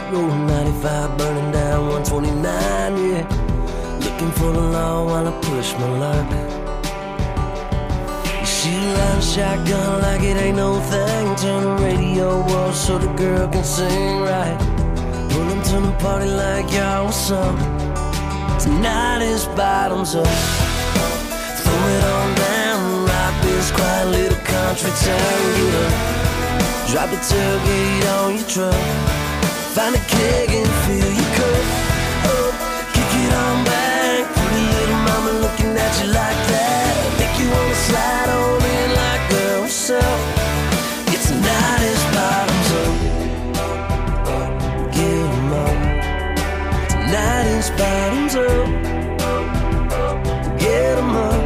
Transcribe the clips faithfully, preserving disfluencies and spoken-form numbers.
Rolling ninety-five, burning down one twenty-nine, yeah. Looking for the law while I push my luck. She line shotgun like it ain't no thing. Turn the radio off so the girl can sing right. Pull them to the party like y'all, what's up? Tonight is bottoms up. Throw it on down, rock this quiet little country town. Get up, drop the tailgate on your truck. Find a keg and fill your cup up. Kick it on back, pretty little mama looking at you like that. Make you wanna slide on in like girl, what's up? It's tonight is bottoms up. Get 'em up. Tonight is bottoms up. Get 'em up.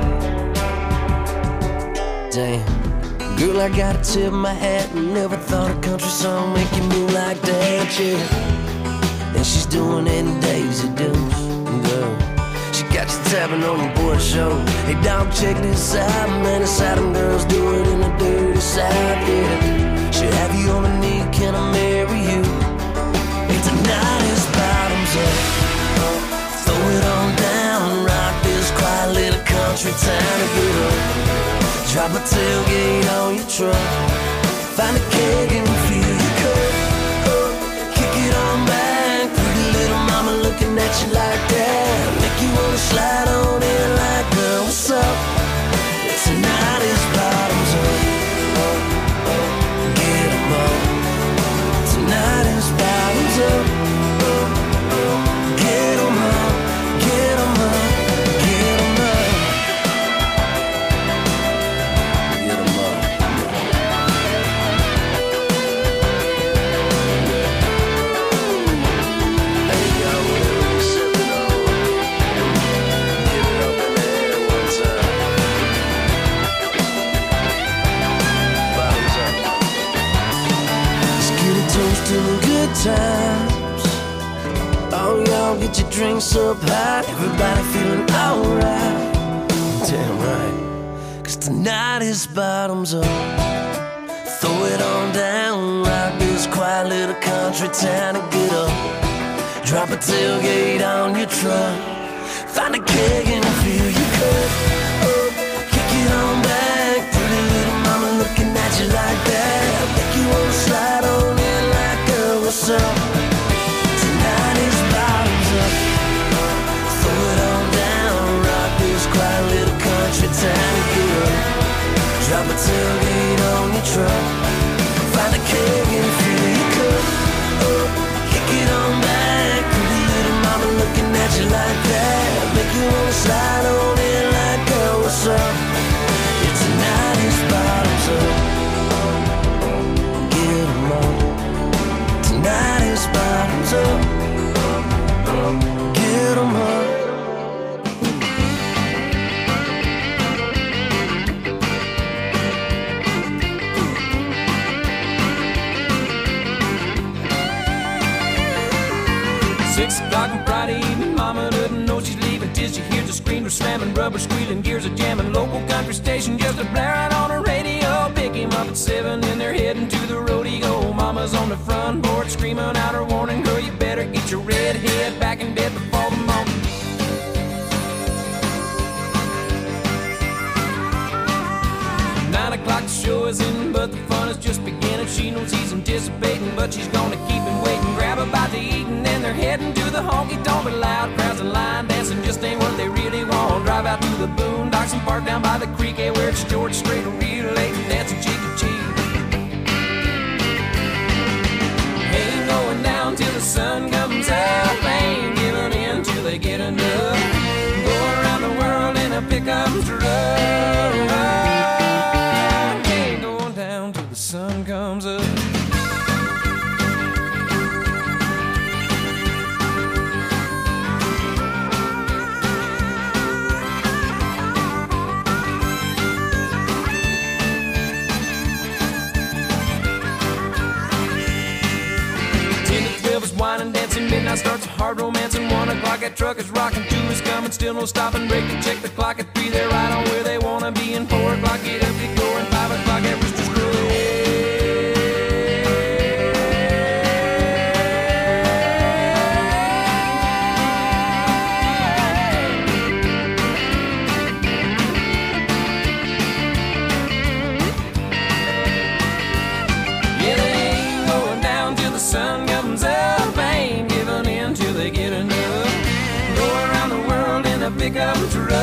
Damn, girl, I gotta tip my hat. Never thought a country song make you move like that, yeah. And she's doing it in Daisy Dukes, girl. She got you tapping on your board show. Hey dog, check this out, man. It's how them girls do it in the dirty south, yeah. She'll have you on the knee, can I marry you? Hey, tonight is bottoms up. Throw it on down, rock this quiet little country town to get up. Drop a tailgate on your truck. Find a keg and fill your cup up. Kick it on back, pretty little mama looking at you like that. Make you wanna slide on in like girl, what's up? Tonight is bottoms up. Get 'em up. Tonight is bottoms up. Get 'em up, get 'em up, get 'em up. Get 'em up. Hey yo, sipping on. Give it up in the air one time. Bottoms up. Let's get a toast to the good times. Oh, y'all get your drinks up high. Everybody feeling alright. Damn right. Cause tonight is bottoms up. Throw it on down, rock this quiet little country town and get up. Drop a tailgate on your truck. Find a keg and fill your cup up. Kick it on back, pretty little mama looking at you like that. Make you wanna slide on in like girl, what's up? Tonight is bottoms up. Throw it on down, rock this quiet little country town and get up. Drop a tailgate on your truck. Find a keg and fill your cup up. Kick it on back, pretty little mama looking at you like that. Make you wanna slide on in like girl, what's up? Yeah, tonight is bottoms up. Get 'em up. Tonight is bottoms up. Get 'em up. Six o'clock on Friday evening, mama doesn't know she's leaving till she hears the screamers slamming, rubber squealing, gears are jamming. Local country station just a blaring on her radio. Pick him up at seven and they're heading to the rodeo. Mama's on the front porch screaming out her warning, girl, you better get your red head back in bed before the morning. Nine o'clock the show is in, but the fun is just beginning. She knows he's anticipating, but she's gonna keep him waiting. Grab a bite to eat and then they're heading to the honky tonk. But loud crowds and line dancing just ain't what they really want. Drive out to the boondocks and park down by the creek, eh, where it's George Strait, real late and dancing cheek to cheek. Ain't going down till the sun comes up. Ain't giving in till they get enough. Go around the world in a pickup truck. Ain't going down till the sun comes up. Wine dancing, midnight starts a hard romance, and one o'clock that truck is rocking, two is coming, still no stopping, break to check the clock at three, they're right on where they wanna be, and four o'clock get up, get going, five o'clock at Rooster's Crow. pickup truck.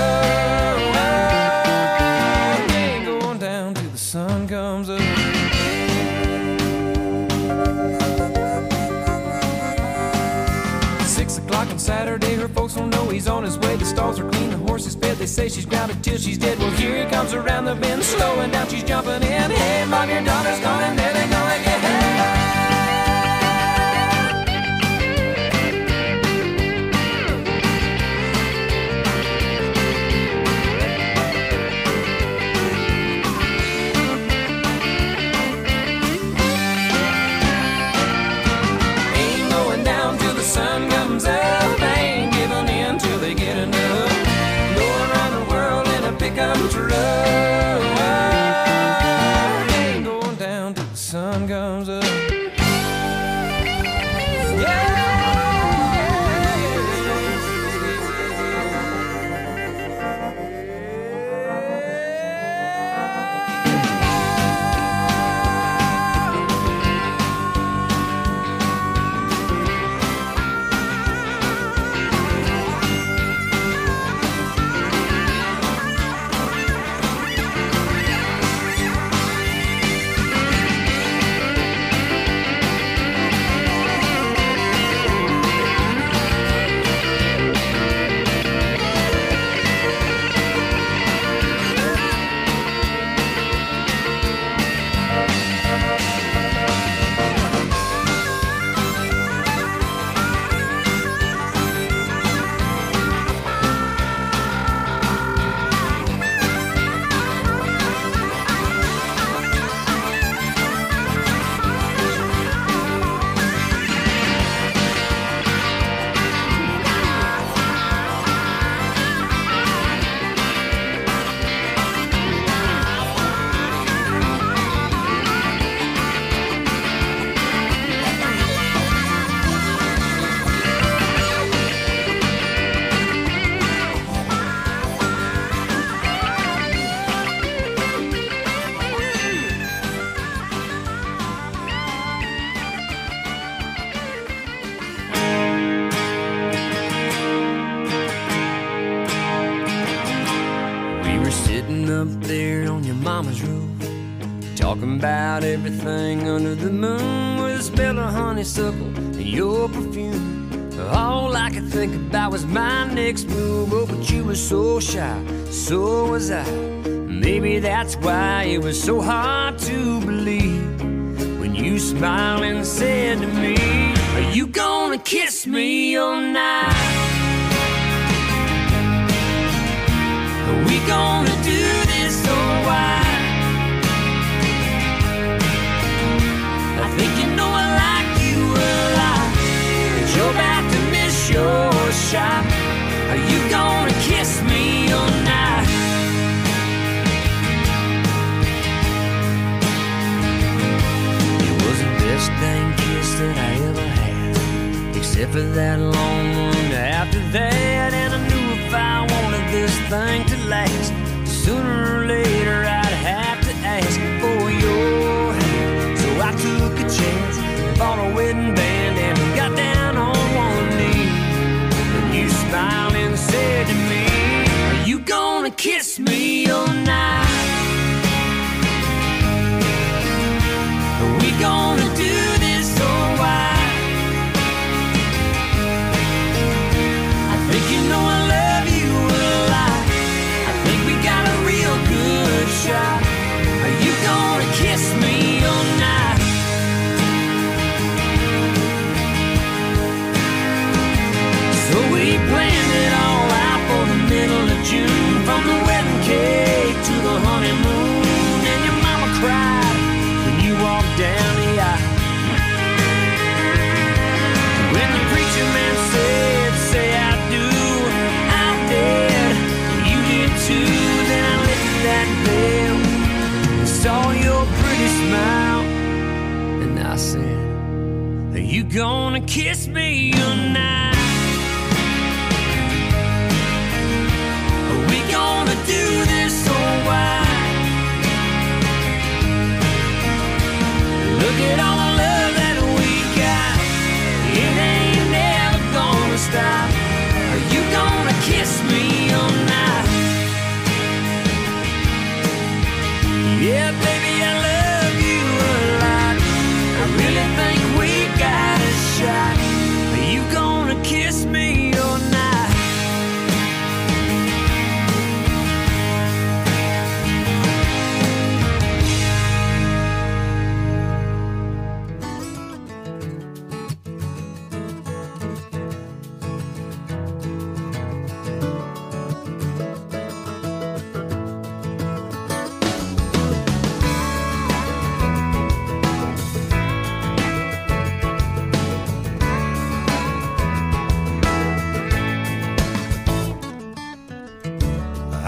Ain't going down till the sun comes up. Six o'clock on Saturday, her folks don't know he's on his way. The stalls are clean, the horse is fed. They say she's grounded till she's dead. Well, here he comes around the bend, slowing down, she's jumping in. Hey, mom, your daughter's gone, and then they're gonna get hey. Sun comes up, ain't giving in till they get enough. Going around the world in a pickup truck. Ain't going down till the sun comes up. About everything under the moon with a smell of honeysuckle and your perfume. All I could think about was my next move. Oh, but you were so shy, so was I. Maybe that's why it was so hard to believe when you smiled and said to me, are you gonna kiss me all night? Are we gonna do this or why? I think you know I like you a lot, but you're about to miss your shot. Are you gonna kiss me all night? It was the best dang kiss that I ever had, except for that long one after that. And I knew if I wanted this thing to last, sooner or later I'd have to ask for your hand. So I took a chance, bought a wedding band, and got down on one knee. And you smiled and said to me, are you gonna kiss me all night? Are we gonna do this or why? I think you know I love you a lot. I think we got a real good shot. Are you gonna kiss me all night? So we planned it all out for the middle of June, from the wedding cake to the honeymoon. And your mama cried when you walked down the aisle. When the preacher man said, say I do, I did, you did too. Then I lifted that veil and saw your pretty smile, and I said, are you gonna kiss me tonight? Are we gonna do this or why? Look at all the love that we got, it ain't never gonna stop. Are you gonna kiss me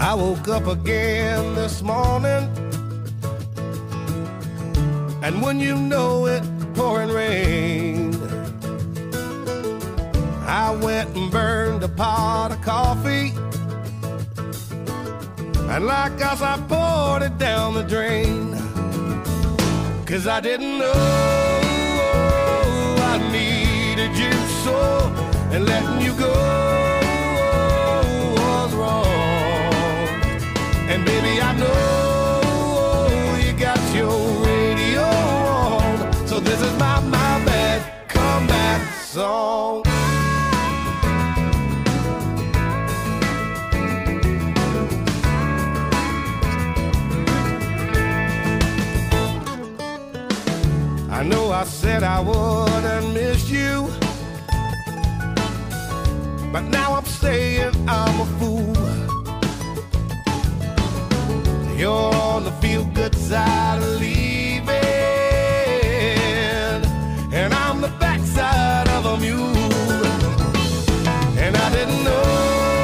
I woke up again this morning, and when you know it, pouring rain. I went and burned a pot of coffee, and like us I poured it down the drain. 'Cause I didn't know I needed you so, and letting you go was wrong. And baby, I know you got your radio on, so this is my, my bad comeback song. I know I said I wouldn't miss you, but now I'm saying I'm a fool. You're on the feel-good side of leaving, and I'm the backside of a mule. And I didn't know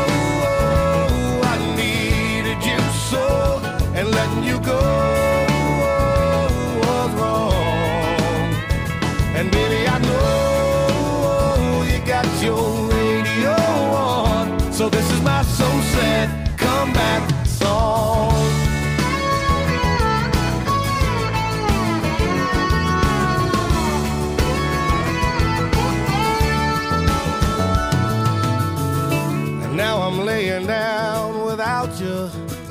I needed you so, and letting you go was wrong. And baby, I know you got your radio on, so this is my so sad comeback song. And now I'm laying down without you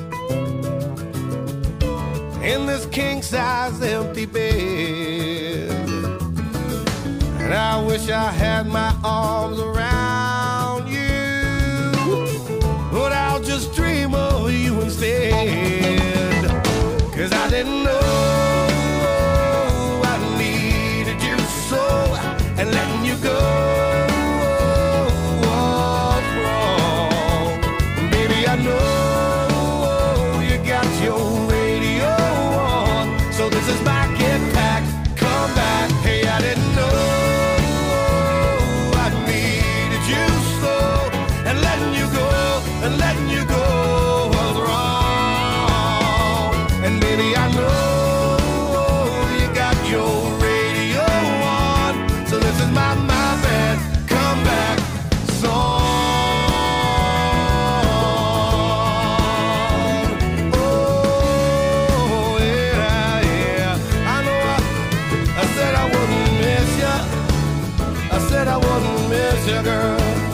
in this king-size empty bed. And I wish I had my arms around you, but I'll just dream of you instead. 'Cause I didn't know I needed you so, and letting you go was wrong. Baby, I know you got your radio on, so this is my get back, come back. Hey, I didn't know and letting you go was wrong. And baby, I know you got your radio on, so this is my, my bad comeback song. Oh, yeah, yeah. I know I, I said I wouldn't miss ya. I said I wouldn't miss ya, girl.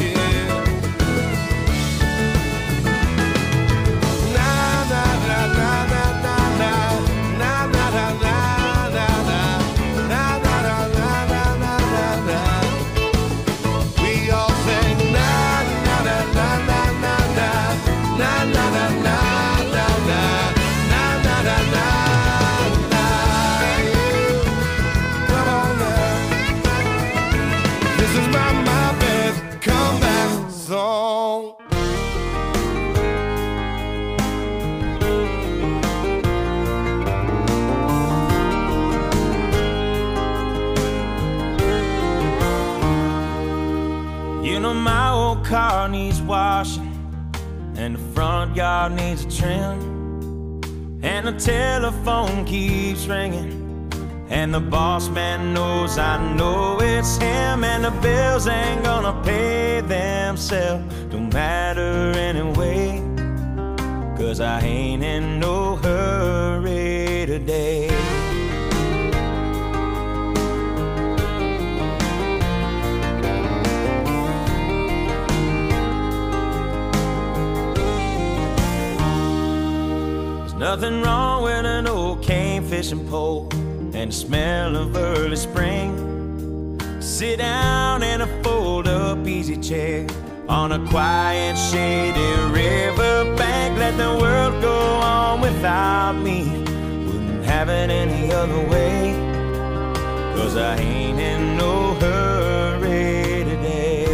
Car needs washing, and the front yard needs a trim, and the telephone keeps ringing, and the boss man knows I know it's him, and the bills ain't gonna pay themselves. Don't matter anyway, 'cause I ain't in no hurry today. Nothing wrong with an old cane fishing pole and the smell of early spring. Sit down in a fold-up easy chair on a quiet, shady river bank. Let the world go on without me. Wouldn't have it any other way, 'cause I ain't in no hurry today.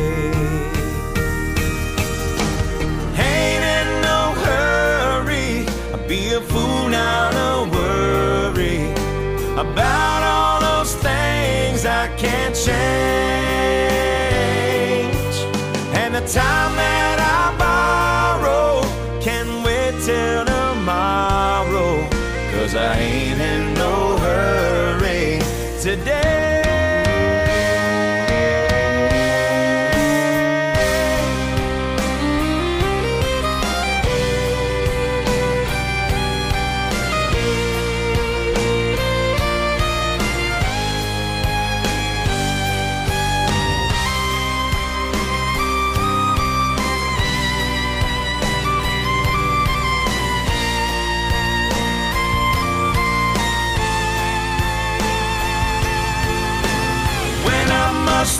Ain't in no hurry. I'd be a fool now to worry about all those things I can't change. And the time that I borrow can wait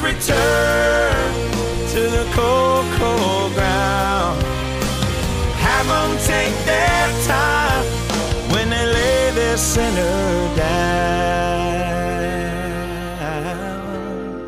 return to the cold, cold ground. Have them take their time when they lay their sinner down.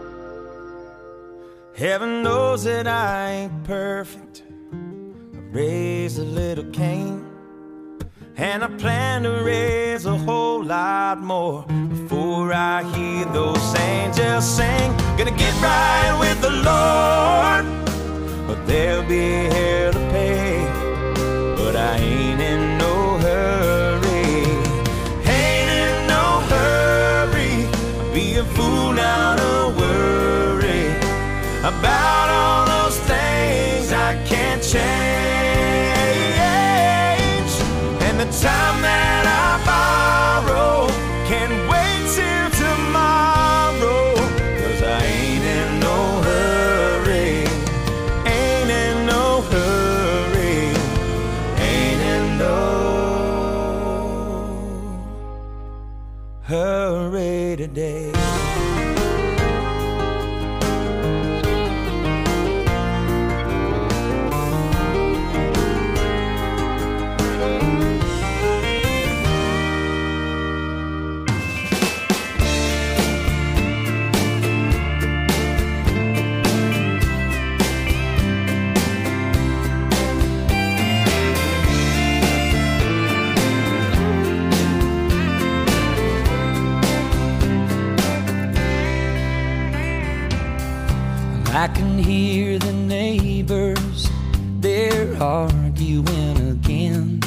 Heaven knows that I ain't perfect. I raised a little Cain, and I plan to raise a whole lot more before I hear those angels sing. Gonna get right with the Lord, but there'll be hell to pay. But I ain't in no hurry, ain't in no hurry. I'd be a fool now to worry about all those things I can't change. And the time that I borrow can wait till tomorrow, 'cause I ain't in no hurry, ain't in no hurry, ain't in no hurry today. I can hear the neighbors, they're arguing again.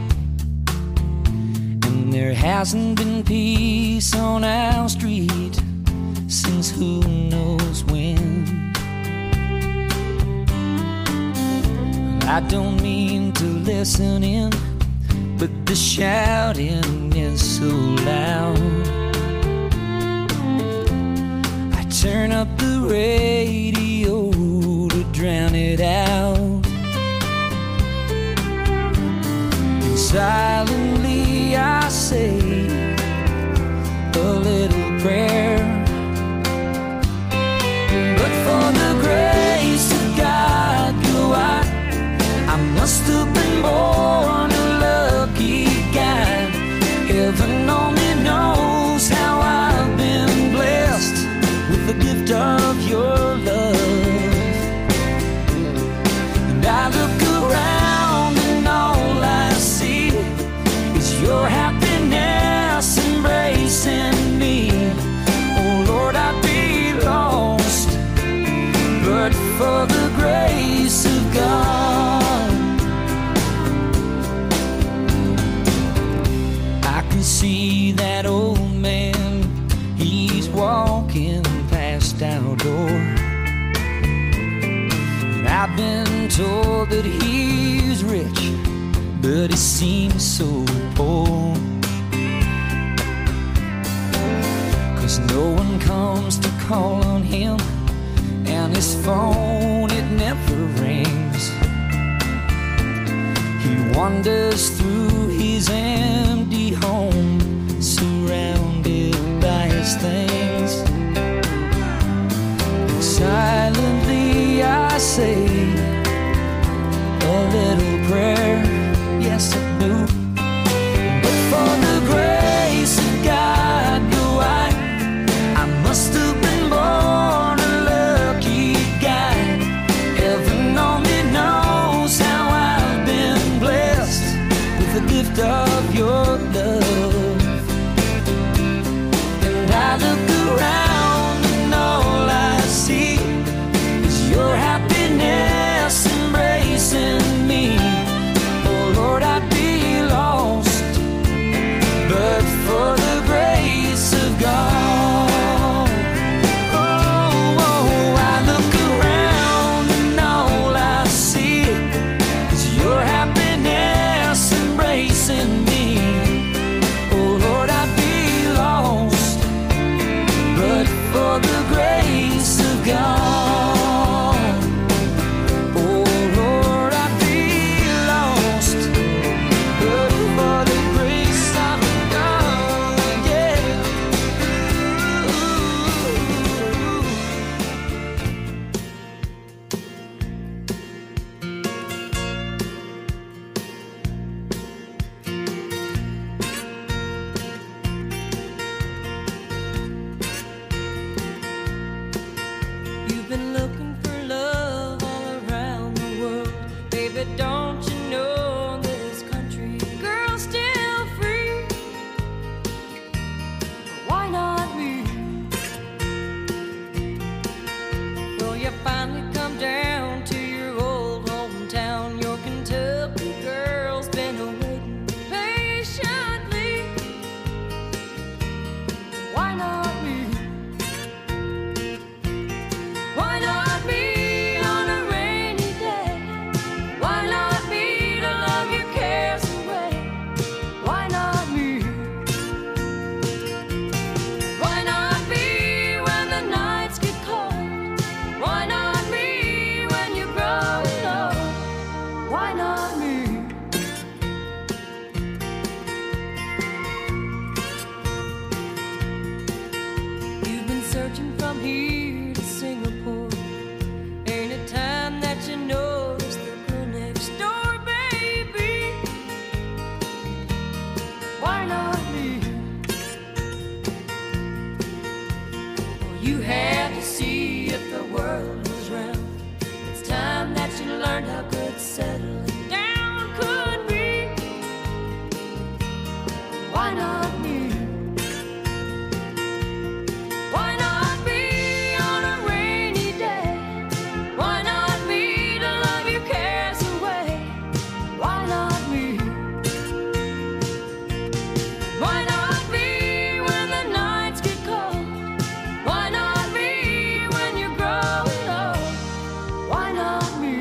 And there hasn't been peace on our street since who knows when. I don't mean to listen in, but the shouting is so loud. I turn up the radio to drown it out. And silently I say a little prayer, but for the grace of God, you are, I must have been born a lucky guy. Heaven only knows how I've been blessed with the gift of your love. And I look around and all I see is your happiness embracing me. Oh Lord, I'd be lost but for the grace of God. I can see that old man, he's walking past our door. And I've been told that he's rich, but he seems so poor. 'Cause no one comes to call on him, and his phone, it never rings. He wanders through his empty home, surrounded by his things. Silently I say a little prayer, yes I do. But for the grace of God, do I, I must have been born a lucky guy. Heaven only knows how I've been blessed with the gift of your love. And I look around and all I see is your happiness embracing me. Oh Lord, I'd be lost but for the grace of God. Oh, oh, I look around and all I see is your happiness embracing me. Baby, don't you know this country girl's still free? Why not me? Well, you finally come down to your old hometown. Your Kentucky girl's been waiting patiently. Why not me? Why not me? Learned how good settling down could be. Why not me? Why not me on a rainy day? Why not me to love your cares away? Why not me? Why not me when the nights get cold? Why not me when you're growing old? Why not me?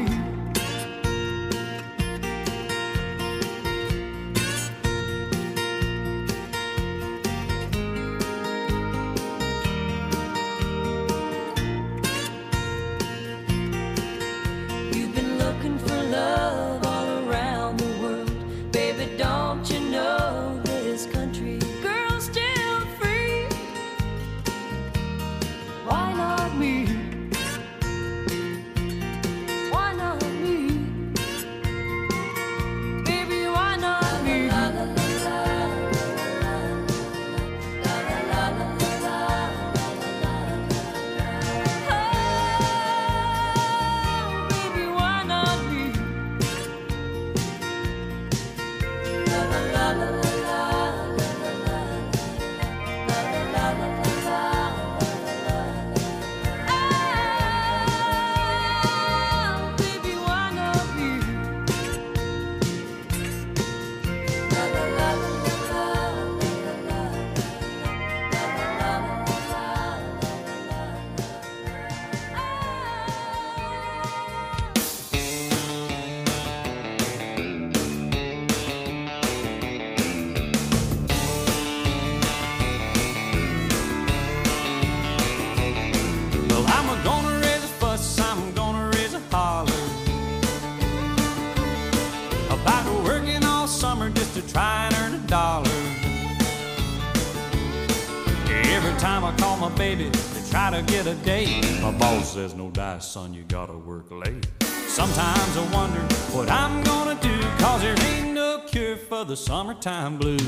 Baby, to try to get a date. My boss says no dice, son, you gotta work late. Sometimes I wonder what I'm gonna do, cause there ain't no cure for the summertime blues.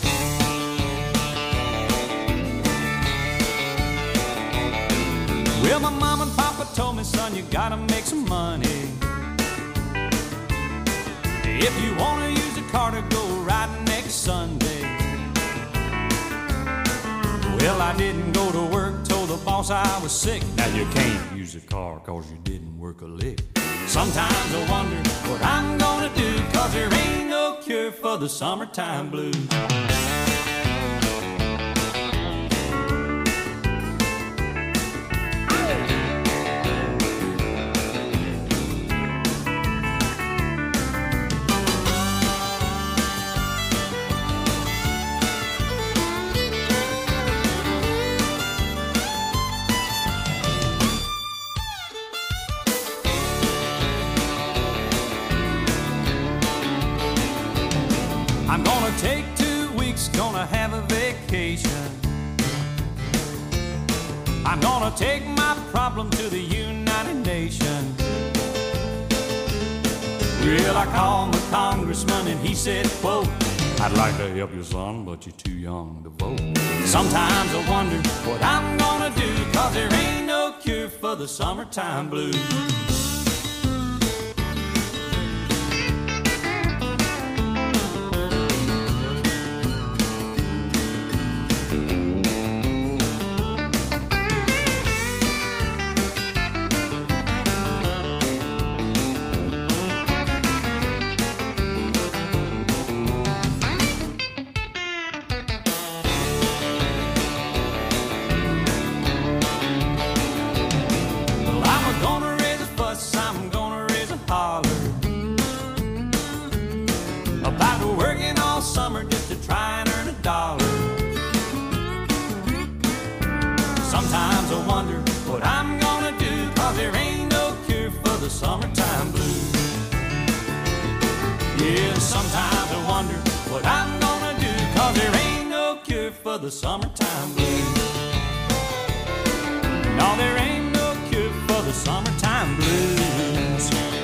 Well, my mom and papa told me, son, you gotta make some money. If you wanna use a car to go riding next Sunday. Well, I didn't go to work, told the boss I was sick. Now you can't use a car cause you didn't work a lick. Sometimes I wonder what I'm gonna do, cause there ain't no cure for the summertime blues. I'm gonna take two weeks, gonna have a vacation. I'm gonna take my problem to the United Nations. Well, I called the congressman and he said, quote, I'd like to help you, son, but you're too young to vote. Sometimes I wonder what I'm gonna do, cause there ain't no cure for the summertime blues. wonder what I'm gonna do, 'cause there ain't no cure for the summertime blues. No, there ain't no cure for the summertime blues.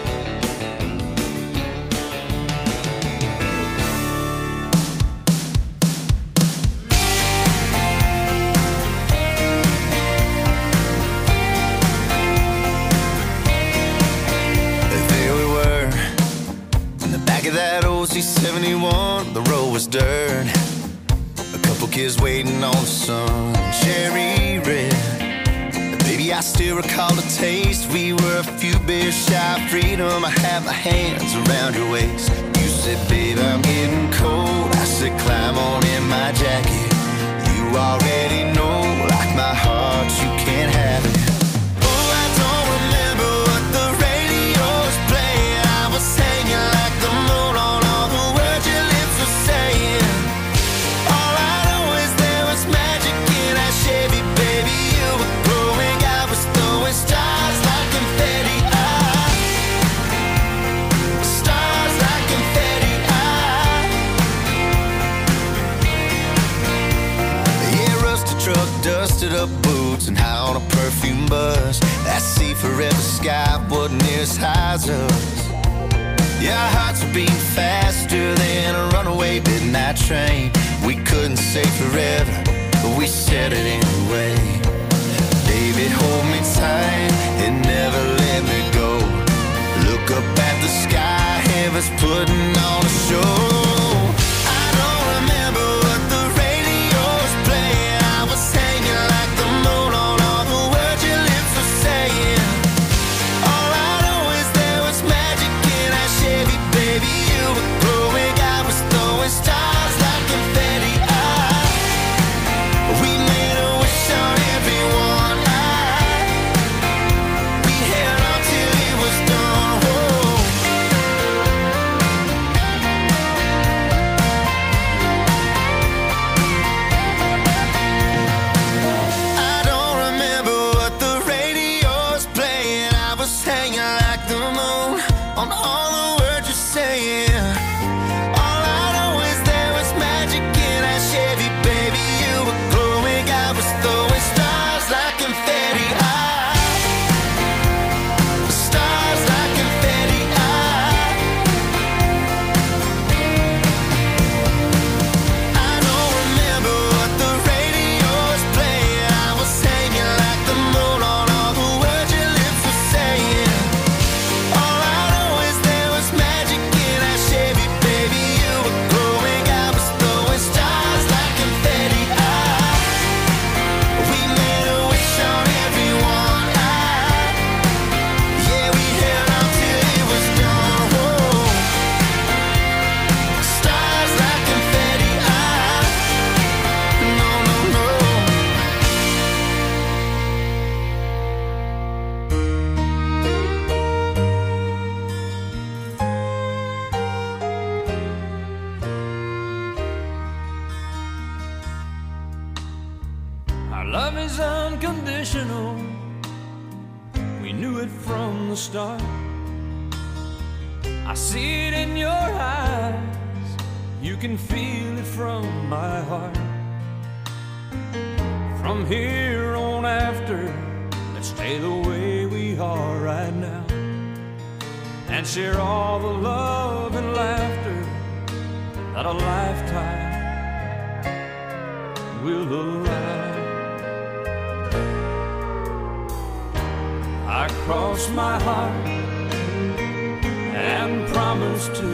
That old C seventy-one, the road was dirt. A couple kids waiting on the sun, cherry red. Baby, I still recall the taste. We were a few beers shy of freedom. I had my hands around your waist. You said, babe, I'm getting cold. I said, climb on in my jacket. You already know, like my heart, you can't have it. Oh, I don't remember what the radio was playing. I was hanging like the moon. Dusted up boots and high on a perfume bus. That sea forever sky wasn't near as high as us. Yeah, our hearts were beating faster than a runaway midnight train. We couldn't say forever, but we said it anyway. Baby, hold me tight and never let me go. Look up at the sky, heaven's putting on a show. I don't remember what the radio's playing. I was hanging like the moon on all the words your lips were saying. All I know is there was magic in that Chevy, baby. You were glowing, I was throwing stars like confetti. I, we made a wish on everyone. I, we held on till it was done. Whoa. I don't remember what the radio's playing. I was hanging like the moon on all the words you're saying. All I know is there was magic in that Chevy, baby. You were glowing, I was throwing stars like confetti. I, stars like confetti. I, I don't remember what the radio's playing. I was hanging like the moon on all the words your lips were saying. All I know is there was magic in that Chevy, baby. You were glowing, I was throwing stars like confetti. I, we made a wish on everyone. I, yeah, we held on till it was done. Whoa. Stars like confetti. I, no, no, no. Our love is unconditional. We knew it from the start. I see it in your eyes. You can feel it from my heart. From here on after, let's stay the way we are right now, and share all the love and laughter that a lifetime will allow. I cross my heart and promise to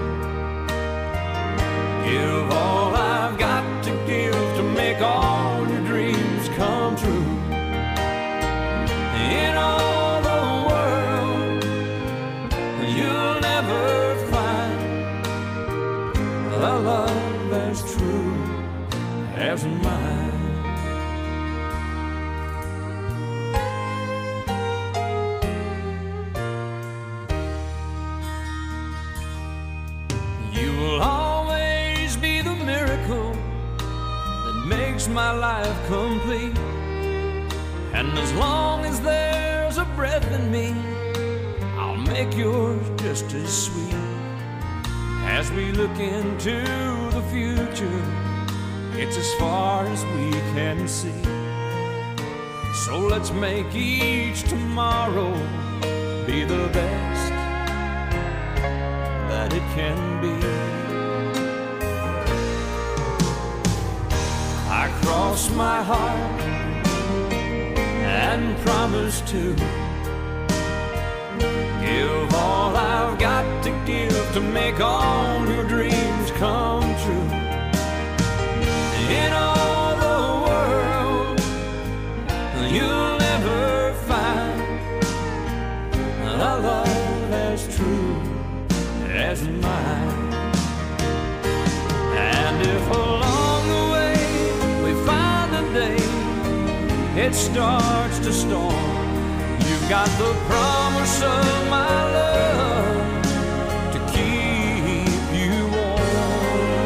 give all I've got to give to make all your dreams come true. In all the world, you'll never find a love as true as mine. You will always be the miracle that makes my life complete. And as long as there's a breath in me, I'll make yours just as sweet As we look into the future, it's as far as we can see. So let's make each tomorrow be the best that it can be. I cross my heart and promise to give all I've got to give to make all your dreams come true. In all the world, you'll never find a love as true as mine. And if along the way we find a day it starts to storm, you've got the promise of my love to keep you warm.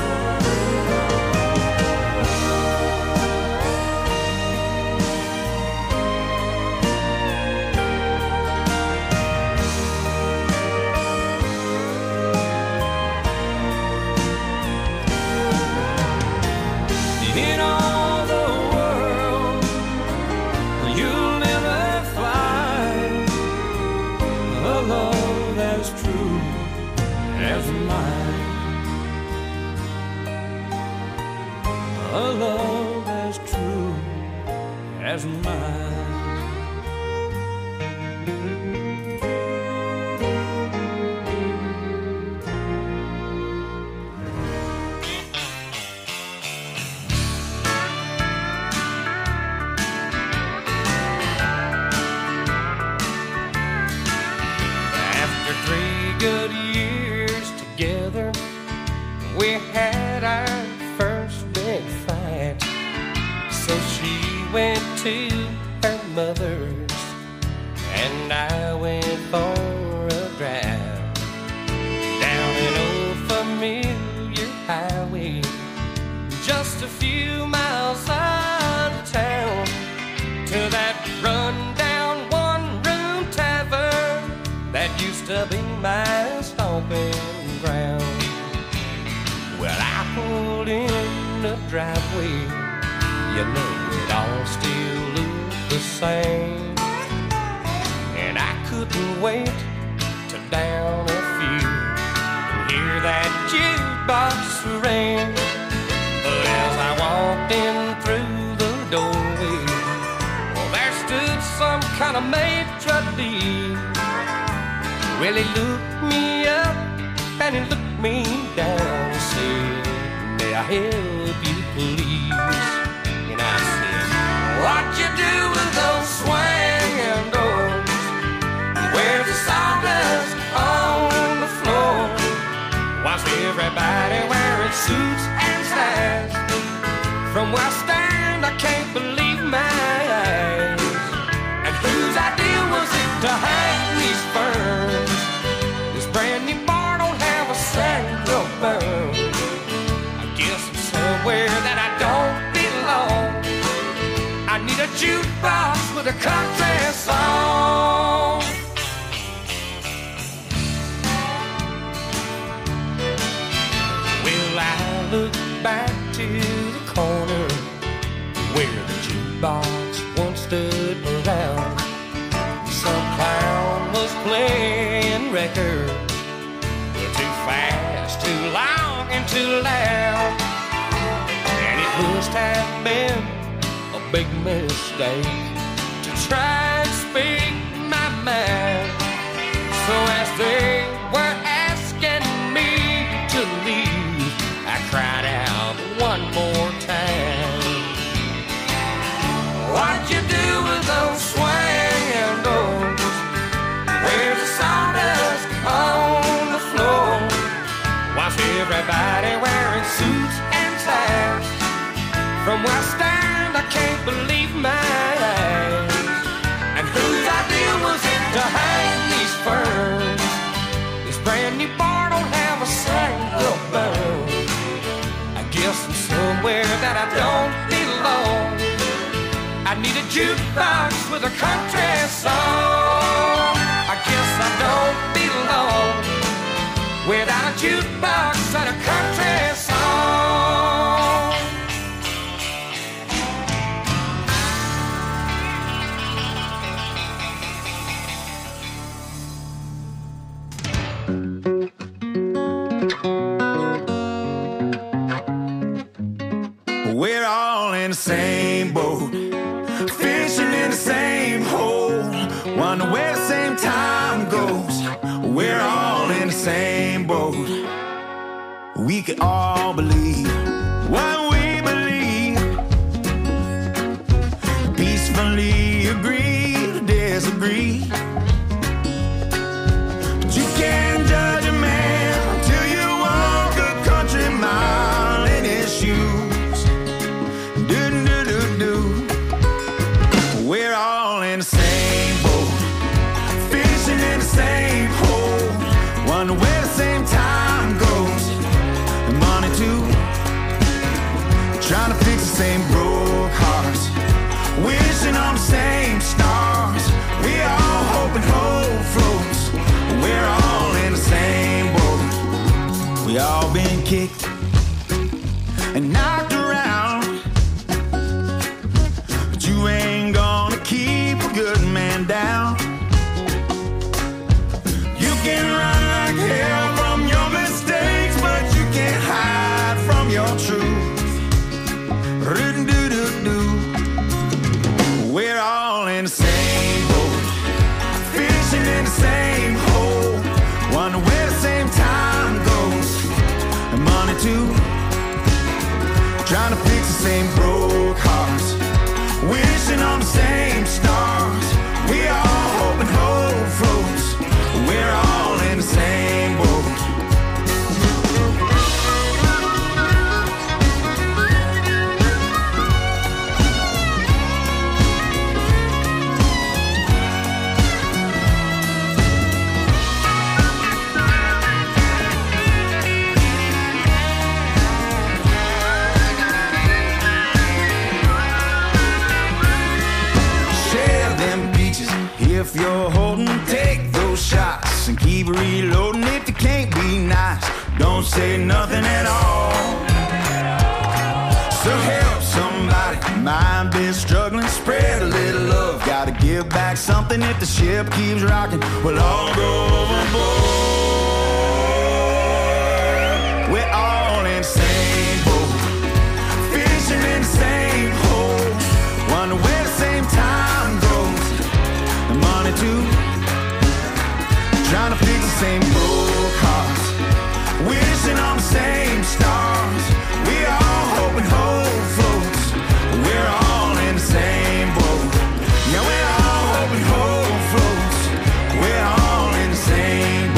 In all the world, you'll never find a love as true as mine. A love as true as mine. Good years together, we had our first big fight. So she went to her mother's and I went for a drive down an old familiar highway, just a few miles out of town, to that rundown one-room tavern that used to be my stomping ground. Well, I pulled in the driveway, you know it all still looked the same, and I couldn't wait to down a few and hear that jukebox ring. But as I walked in through the doorway, well, there stood some kind of maitre d'. Well, he looked me up and he looked me down and said, "May I help you, please?" And I said, "What you do with those swinging doors? Where's the sawdust on the floor? Why's everybody wearing suits and ties? From where I stand, I can't believe my eyes. And whose idea was it to hang these ferns? Brand new bar don't have a single burn. I guess I'm somewhere that I don't belong. I need a jukebox with a country song." Well, I look back to the corner where the jukebox once stood around. Some clown was playing records too fast, too long, and too loud, and it must have been a big mistake to try and speak my mind. So as they were asking me to leave, I cried out one more time, "What you do with those swinging doors? Where's the sawdust on the floor? Why's everybody wearing suits and ties? From where I stand, I can't believe my eyes. And whose idea was it to hang these ferns? This brand new bar don't have a single burn. I guess I'm somewhere that I don't belong. I need a jukebox with a country song. I guess I don't belong. without a jukebox and a country song. We're all in the same boat, fishing in the same hole, wonder where the same time goes. We're all in the same boat. We can all believe what we believe, peacefully agree to disagree. But you can't judge a man till you walk a country mile in his shoes. Do do do do. We're all in the same boat, fishing in the same hole, wonder where the same time goes. And money too, trying to fix the same broke hearts, wishing on the same stars. We all hoping hope floats. We're all in the same boat. We all been kicked and knocked around, but you ain't gonna keep a good man down. You can run like hell from your mistakes, but you can't hide from your truth. Ru-do-do-do. We're all in the same boat, fishing in the same hole, wonder where the same time goes. And money too, trying to fix the same broke hearts, wishing on the same stars. We all hoping hope floats. We're all in the same boat. Share them peaches if you're holding, take those shots and keep reloading. If you can't be nice, don't say nothing at all. So help somebody, mind been struggling, spread a little love. Gotta give back something if the ship keeps rocking. We'll all go overboard. We're all in the same boat, fishing in the same hole, wonder where the same time goes. The money too, trying to fix the same broke hearts, wishing on the same stars. We all hoping hope floats. We're all in the same boat. Yeah, we're all hoping hope floats. We're all in the same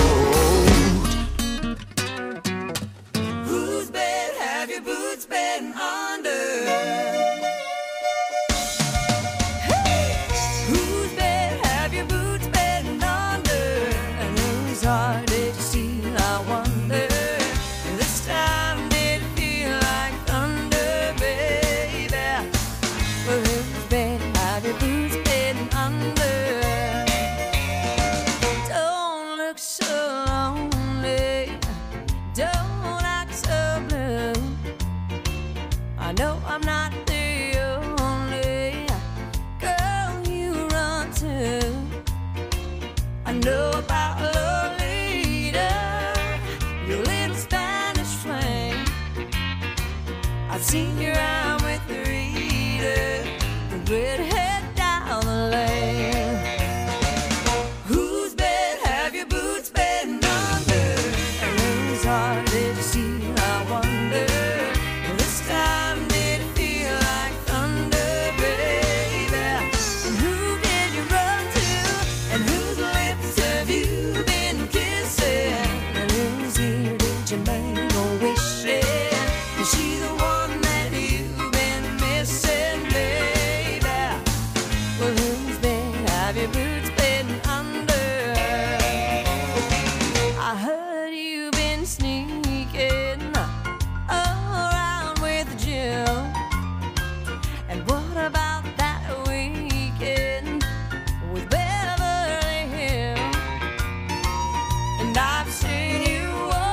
boat. Whose bed have your boots been under? Whose bed have your boots been under? And whose heart did you steal, I wonder? And this time did it feel like thunder, baby? Well, whose bed have your boots been under? Don't look so lonely, don't act so blue. I know I'm not the only girl you run to. I know about Lolita, your little Spanish flame. I've seen you around with Rita, the redhead down the lane. Whose bed have your boots been under? And whose heart did you steal, I wonder? This time did it feel like thunder, baby? And who did you run to? And whose lips have you been kissing? And whose ear did you make a wish in? Is she the one that you've been missing, baby? Well, whose bed have your boots been under? I heard you've been sneaking around with Jill. And what about that weekend with Beverly Hills? And I've seen you walk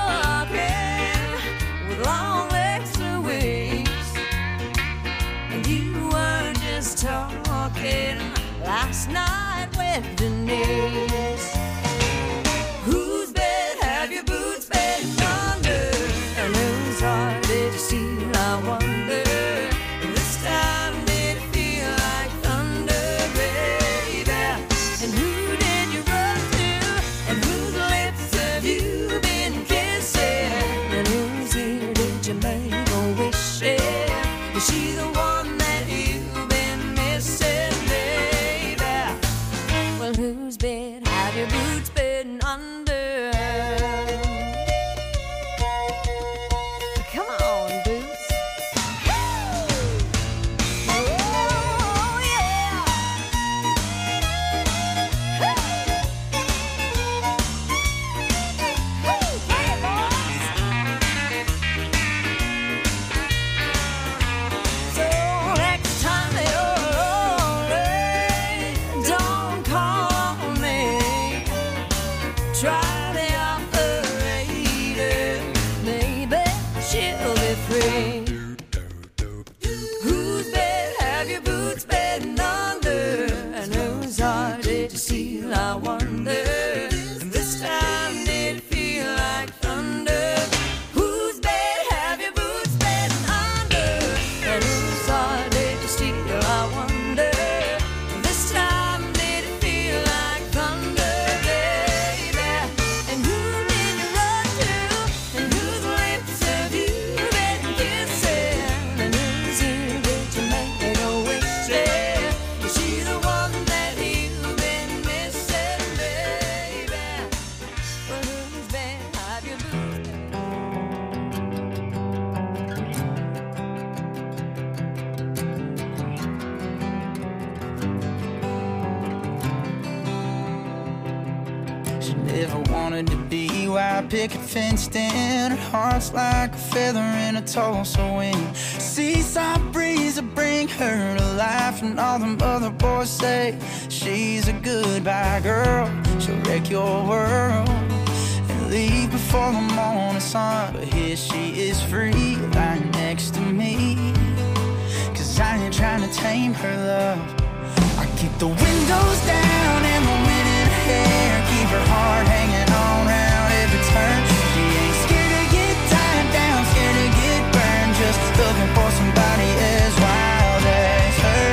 wanted to be white picket fenced in. Her heart's like a feather in a Tulsa wind. Seaside breeze will bring her to life, and all them other boys say she's a goodbye girl. She'll wreck your world and leave before the morning sun. But here she is free, lying next to me, 'cause I ain't trying to tame her love. I keep the windows down and the wind in her hair, keep her heart hanging on round every turn. She ain't scared to get tied down, scared to get burned, just looking for somebody as wild as her.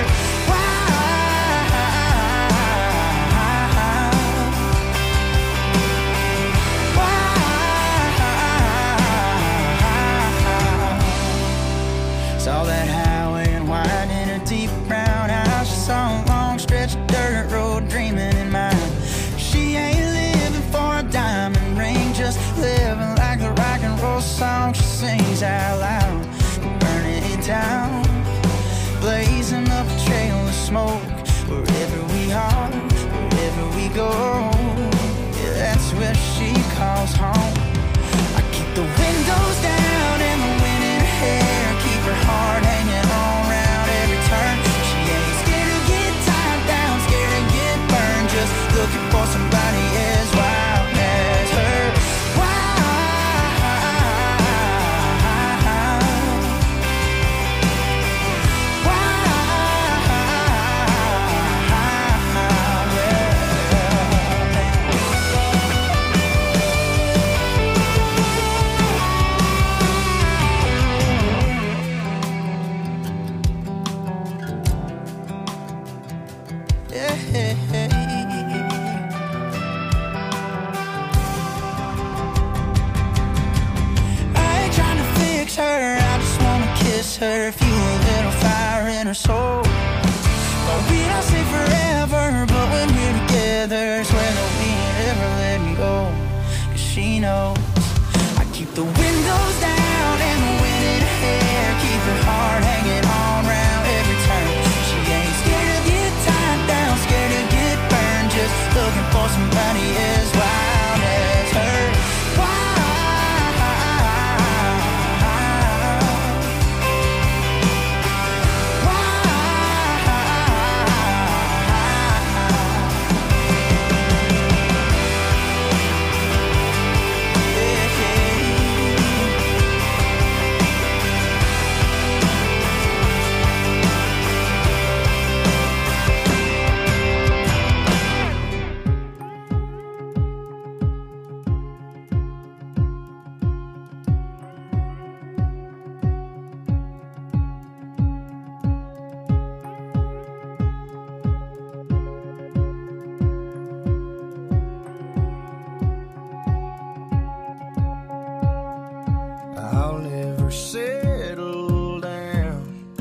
Saw that highway and wide in her deep brown eyes. She saw a long stretch of dirt road dreaming in mind. She ain't living for a diamond ring, just living like the rock and roll song she sings out loud. Burning it down, blazing up a trail of smoke. Wherever we are, wherever we go, yeah, that's where she calls home. I keep the windows down and the wind in her hair, keep her heart hanging on round every turn. She ain't scared to get tied down, scared to get burned, just looking for somebody as wild as her. Her, I just wanna kiss her, feel a little fire in her soul. But we don't say forever, but when we're together, swear that we ain't ever let me go. 'Cause she knows I keep the windows down and the wind in her hair, keep her heart hanging on round every turn. She ain't scared to get tied down, scared to get burned, just looking for somebody as wild as her. I'll never settle down,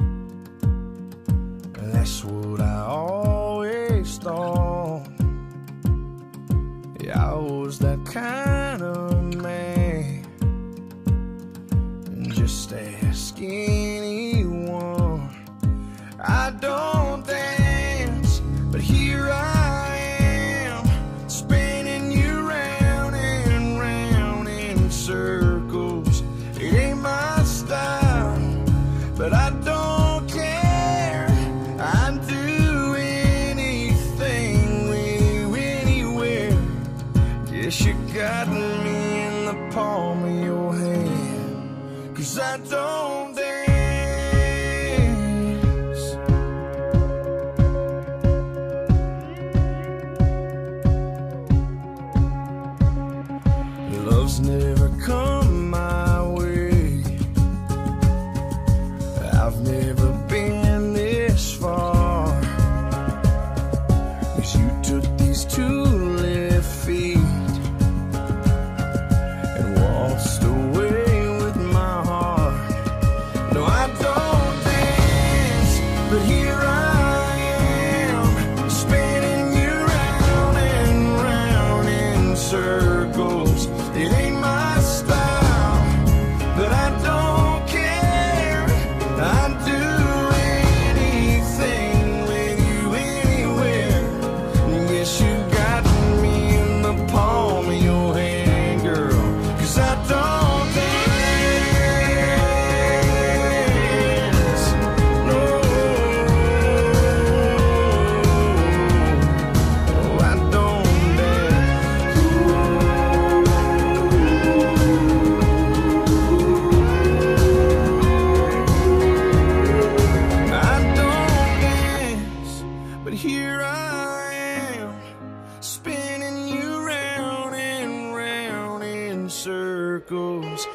that's what I always thought. Yeah, I was that kind of man, just ask anyone. I don't dance, but here I am, spinning you round and round in circles. It ain't my style, but I don't care. I'd do anything with you anywhere. Guess you got me in the palm of your hand, 'cause I don't dance. Love's never come my way, I've never been this far, 'cause you took these two left feet and waltzed away with my heart.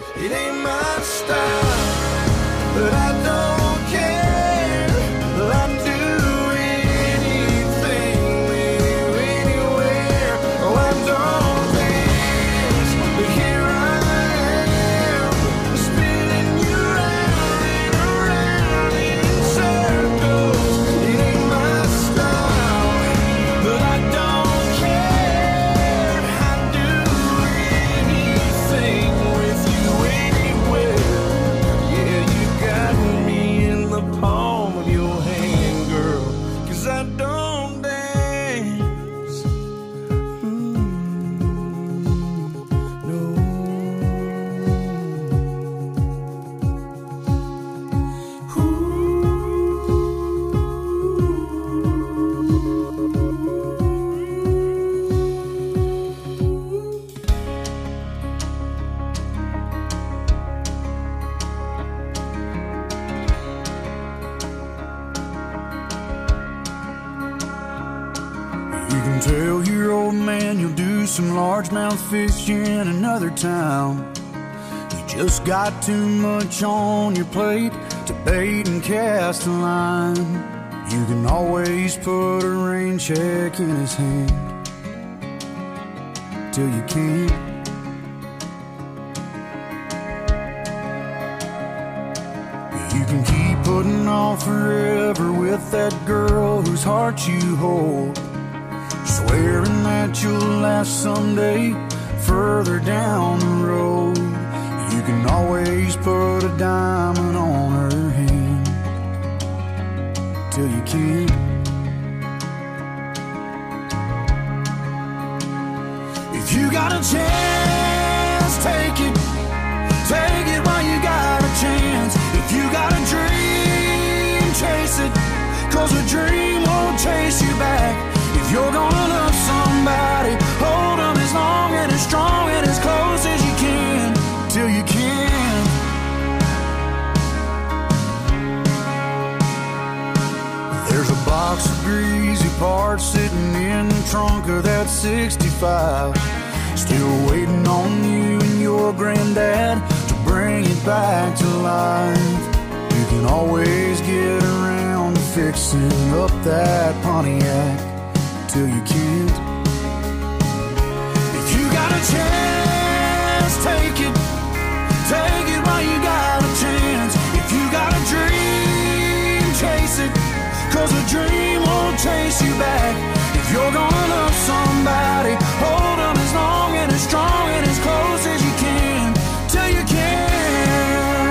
It ain't my style, but I don't care. I'd do anything with you anywhere. Oh, I don't dance, but here I am, spinning you round and around in circles. It ain't my style, but I don't care. I'd do anything with you anywhere. Yeah, you got me in the palm of your hand, girl, 'cause I don't dance. Mm, no. You can tell your old man you'll do some largemouth fishing in another town. You just got too much on your plate to bait and cast a line. You can always put a rain check in his hand till you can't. You can keep putting off forever with that girl whose heart you hold, swearing that you'll last someday further down the road. You can always put a diamond on her hand till you can't. If you got a chance, take it. Take it while you got a chance. If you got a dream, chase it, 'cause a dream won't chase you back. If you're gonna love somebody, hold them as long and as strong and as close as you can, till you can. There's a box of greasy parts sitting in the trunk of that sixty-five, still waiting on you and your granddad to bring it back to life. You can always get around to fixing up that Pontiac till you can't. If you got a chance, take it. Take it while you got a chance. If you got a dream, chase it, 'cause a dream won't chase you back. If you're gonna love somebody, hold them as long and as strong and as close as you can, till you can.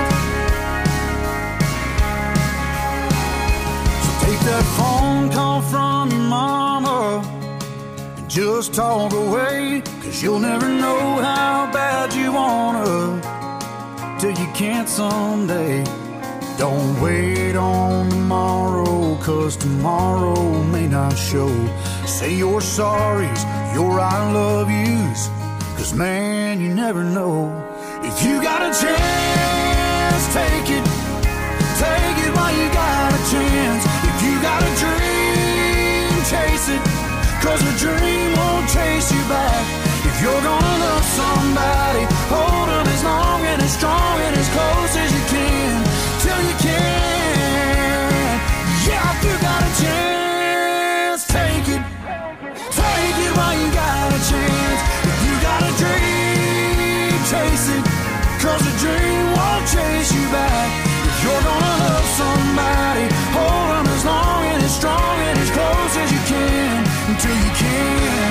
So take that phone call from your mama and just talk away, 'cause you'll never know how bad you wanna till you can't someday. Don't wait on tomorrow, 'cause tomorrow may not show. Say your sorries, your I love yous, 'cause man, you never know. If you got a chance, take it. Take it while you got a chance. If you got a dream, chase it, 'cause a dream won't chase you back. If you're gonna love somebody, hold them as long and as strong and as close as you can, till you can. Yeah, if you got a chance, take it. Take it while you got a chance. If you got a dream, chase it, 'cause a dream won't chase you back. If you're gonna love somebody, hold them as long and as strong and as close as you can, until you can.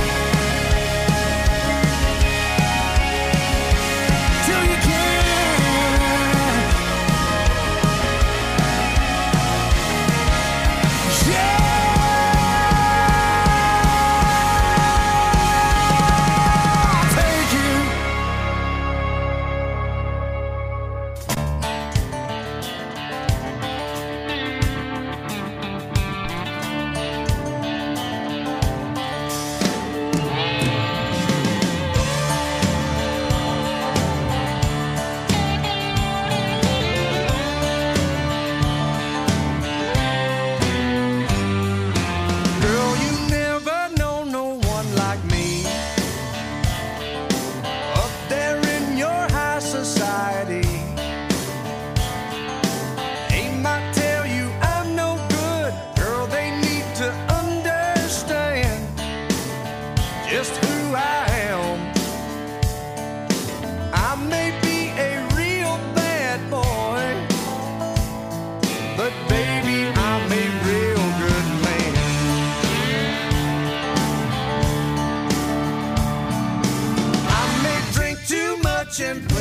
Till you can. Yeah. Take it.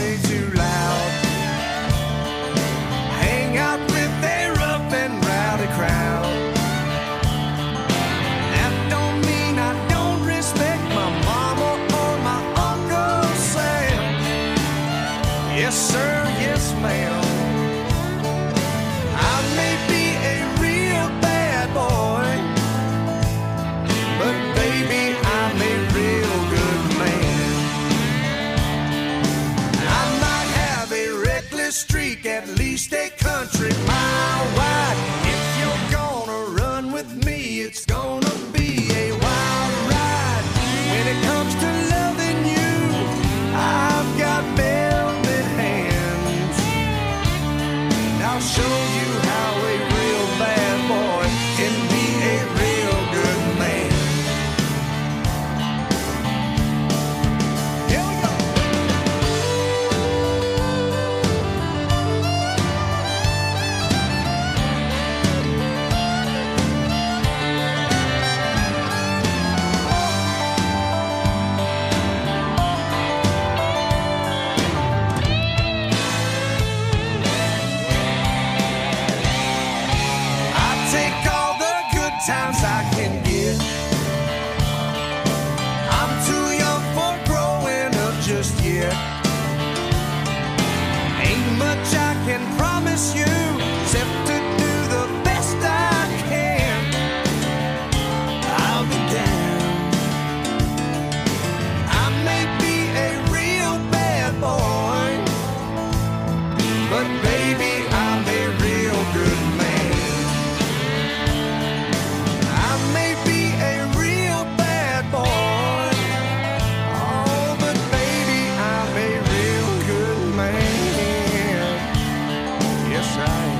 way too loud. Hang out with a rough and rowdy crowd. That don't mean I don't respect my mama or my Uncle Sam. Yes, sir, yes, ma'am. I may be a real bad boy, but baby, I'm a real good man. I might have a reckless streak, at least a country mile wide. If you're gonna run with me, it's gonna be a wild ride. When it comes to loving you, I've got velvet hands, and I'll show you how a real bad boy can be a real good man. Here we go. I take all the good times I can get. I'm too young for growing up just yet. Ain't much I can promise you, except to do the best I can. I'll be down. I may be a real bad boy, but baby, I'm a real good man. I may be a real bad boy, oh, but baby, I'm a real good man. Yes, I am.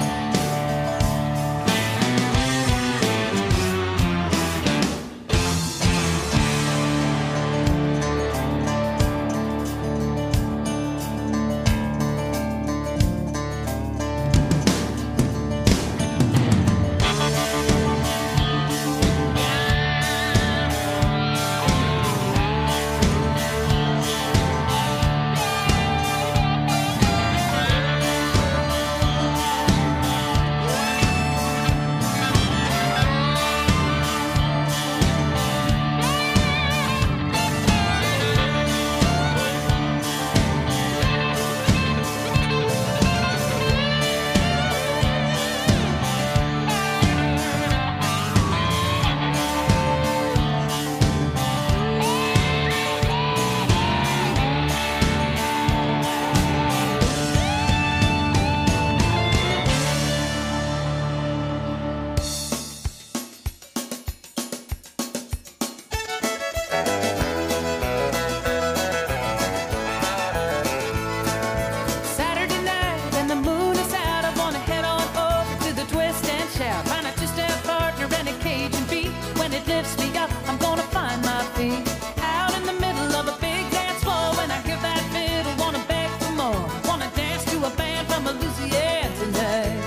Saturday night and the moon is out. I wanna head on over to the twist and shout. Find a two-step partner and a Cajun beat. When it lifts me up, I'm gonna find my feet. Out in the middle of a big dance floor. When I hear that fiddle, wanna beg for more. Wanna dance to a band from Louisiana tonight.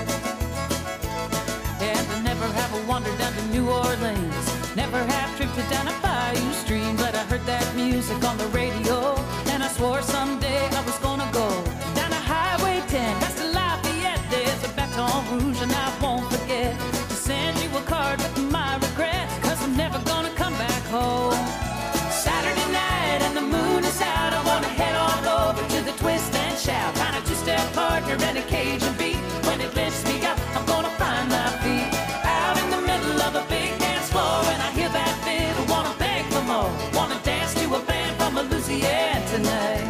And I never have a wander down to New Orleans. Never have drifted down a bayou stream. But I heard that music on the radio, and I swore someday I was gonna go down a Highway ten, past the Lafayette. There's a Baton Rouge, and I won't forget to send you a card with my regrets, 'cause I'm never gonna come back home. Saturday night and the moon is out. I wanna head on over to the twist and shout. Find a two-step partner and a Cajun beat. When it lifts me up, I'm gonna find my feet. Out in the middle of a big dance floor, and I hear that fiddle, wanna beg for more. Wanna dance to a band from Louisiana tonight.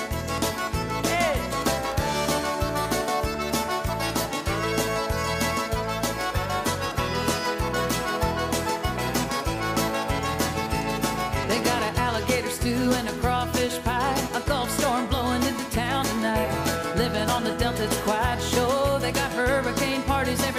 Hey. They got an alligator stew and a crawfish pie. A Gulf storm blowing into town tonight. Living on the Delta, it's quite a show. They got hurricane parties every